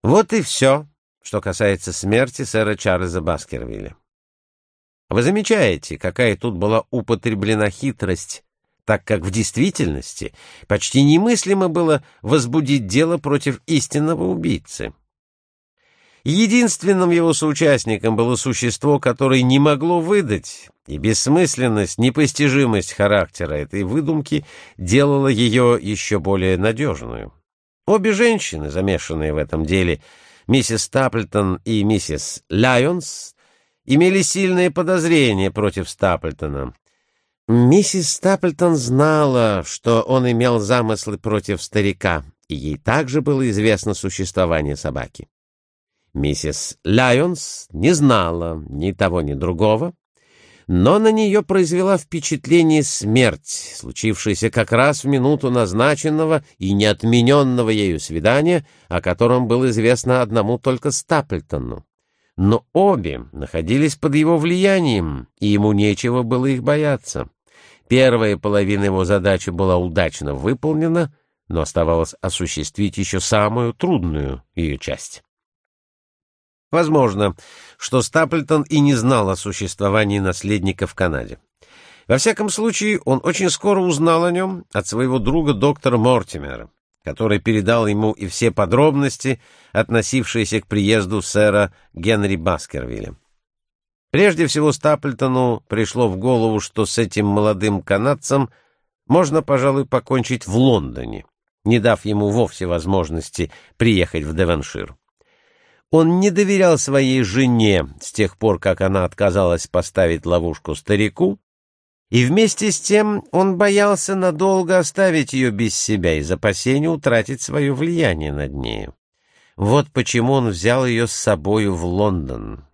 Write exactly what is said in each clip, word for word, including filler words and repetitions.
Вот и все, что касается смерти сэра Чарльза Баскервилля. Вы замечаете, какая тут была употреблена хитрость, так как в действительности почти немыслимо было возбудить дело против истинного убийцы. Единственным его соучастником было существо, которое не могло выдать, и бессмысленность, непостижимость характера этой выдумки делала ее еще более надежную. Обе женщины, замешанные в этом деле, миссис Стаплтон и миссис Лайонс, имели сильные подозрения против Стаплтона. Миссис Стаплтон знала, что он имел замыслы против старика, и ей также было известно существование собаки. Миссис Лайонс не знала ни того, ни другого, но на нее произвела впечатление смерть, случившаяся как раз в минуту назначенного и неотмененного ею свидания, о котором было известно одному только Стаплтону. Но обе находились под его влиянием, и ему нечего было их бояться. Первая половина его задачи была удачно выполнена, но оставалось осуществить еще самую трудную ее часть. Возможно, что Стаплтон и не знал о существовании наследника в Канаде. Во всяком случае, он очень скоро узнал о нем от своего друга доктора Мортимера, который передал ему и все подробности, относившиеся к приезду сэра Генри Баскервилля. Прежде всего Стаплтону пришло в голову, что с этим молодым канадцем можно, пожалуй, покончить в Лондоне, не дав ему вовсе возможности приехать в Девоншир. Он не доверял своей жене с тех пор, как она отказалась поставить ловушку старику, и вместе с тем он боялся надолго оставить ее без себя из опасения утратить свое влияние над нею. Вот почему он взял ее с собою в Лондон.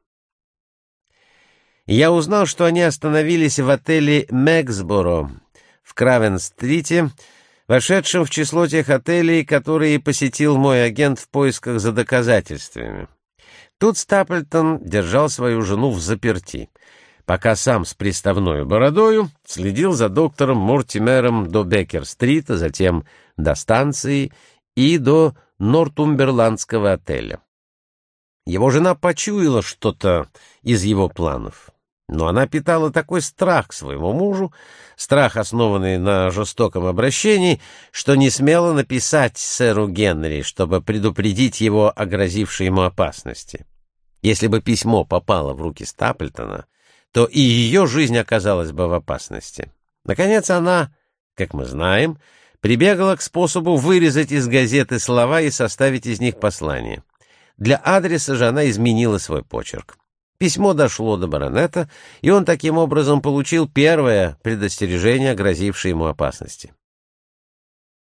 Я узнал, что они остановились в отеле «Мексборо» в Кравен-стрите, вошедшем в число тех отелей, которые посетил мой агент в поисках за доказательствами. Тут Стаплтон держал свою жену взаперти, пока сам с приставной бородою следил за доктором Мортимером до Беккер-стрита, затем до станции и до Нортумберландского отеля. Его жена почуяла что-то из его планов, но она питала такой страх к своему мужу, страх, основанный на жестоком обращении, что не смела написать сэру Генри, чтобы предупредить его о грозившей ему опасности. Если бы письмо попало в руки Стаплтона, то и ее жизнь оказалась бы в опасности. Наконец она, как мы знаем, прибегла к способу вырезать из газеты слова и составить из них послание. Для адреса же она изменила свой почерк. Письмо дошло до баронета, и он таким образом получил первое предостережение, грозившее ему опасности.